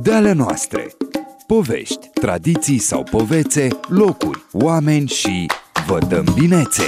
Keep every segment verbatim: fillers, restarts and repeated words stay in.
De ale noastre. Povești, tradiții sau povețe, locuri, oameni și vă dăm binețe!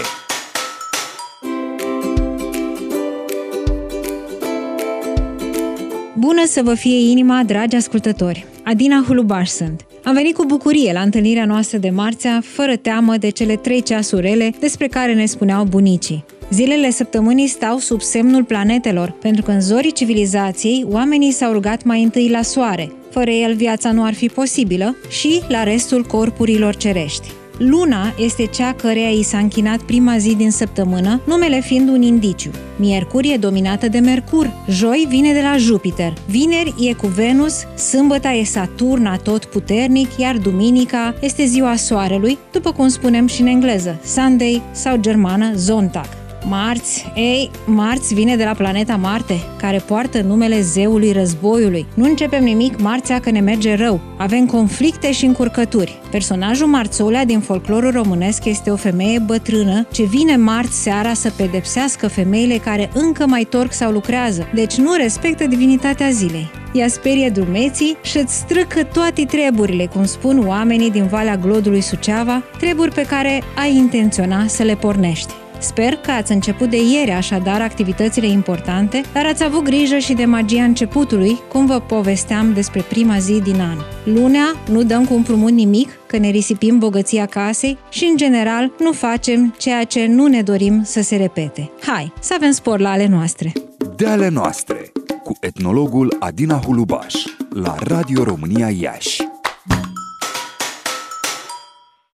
Bună să vă fie inima, dragi ascultători! Adina Hulubaș sunt. Am venit cu bucurie la întâlnirea noastră de marțea, fără teamă de cele trei ceasurele despre care ne spuneau bunicii. Zilele săptămânii stau sub semnul planetelor, pentru că în zorii civilizației oamenii s-au rugat mai întâi la soare. Fără el viața nu ar fi posibilă, și la restul corpurilor cerești. Luna este cea căreia i s-a închinat prima zi din săptămână, numele fiind un indiciu. Miercuri e dominată de Mercur, joi vine de la Jupiter, vineri e cu Venus, sâmbăta e Saturn atotputernic, iar duminica este ziua soarelui, după cum spunem și în engleză, Sunday sau germană Sonntag. Marți, ei, marți vine de la planeta Marte, care poartă numele zeului războiului. Nu începem nimic marțea că ne merge rău. Avem conflicte și încurcături. Personajul Marțolea din folclorul românesc este o femeie bătrână ce vine marți seara să pedepsească femeile care încă mai torc sau lucrează, deci nu respectă divinitatea zilei. Ea sperie drumeții și îți strâcă toate treburile, cum spun oamenii din Valea Glodului Suceava, treburi pe care ai intenționa să le pornești. Sper că ați început de ieri așadar activitățile importante, dar ați avut grijă și de magia începutului, cum vă povesteam despre prima zi din an. Lunea nu dăm cu împrumut nimic, că ne risipim bogăția casei și, în general, nu facem ceea ce nu ne dorim să se repete. Hai, să avem spor la ale noastre! De ale noastre, cu etnologul Adina Hulubaș, la Radio România Iași.